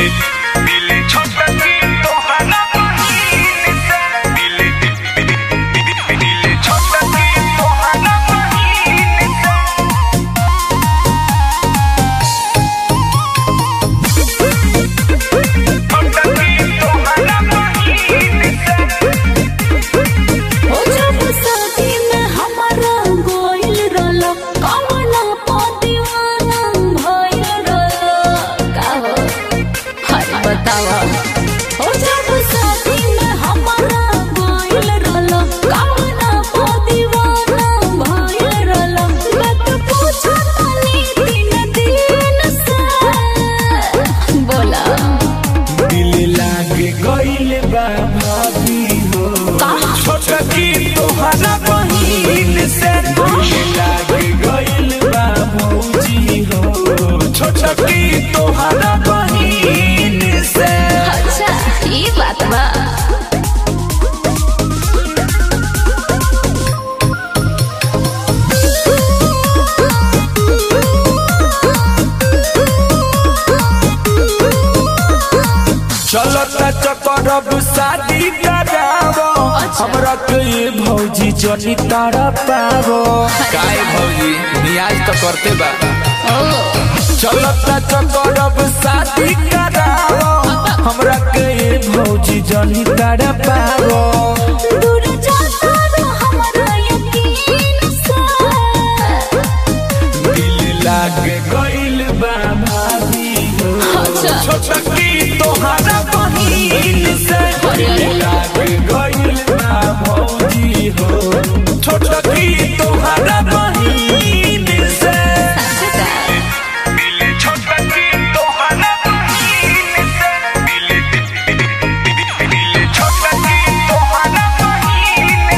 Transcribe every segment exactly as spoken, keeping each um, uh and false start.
चलता चकरब शादी करावो हमरा के भौजी जनी तारा पावो काय भौजी नियाज तो करते बा। चलता चकरब शादी करावो हमरा के भौजी जनी तारा पावो दूर जाता रो हमरा यकीन से दिल लाग गइल बा भाभी छोटा की तोहरा बहिन से दिल लाग गइल बा भौजी हो छोटा की तोहरा बहिन से दिल छोटा की तोहरा बहिन से दिल छोटा की तोहरा बहिन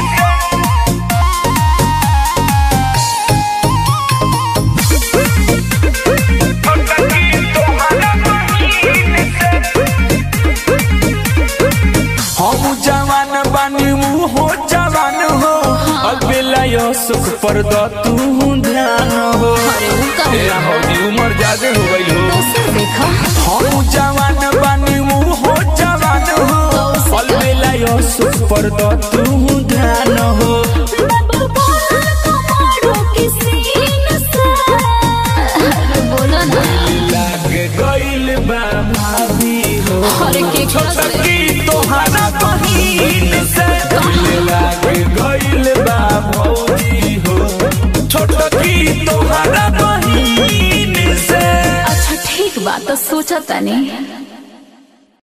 जवान बानी हो जवान हो अलबेला यो सुख पर द तू ध्यान हो तेरा भौजी उम्र ज्यादा हो गई हो। हम जवान बानी हो जवान हो अलबेला यो सुख पर द तू ध्यान हो लाग गइल बा भाभी हो छोटा की तोहरा बहिन से लाग गइल बा भौजी हो छोटा की तोहरा बहिन से। अच्छा ठीक बात तो सोचा तनी।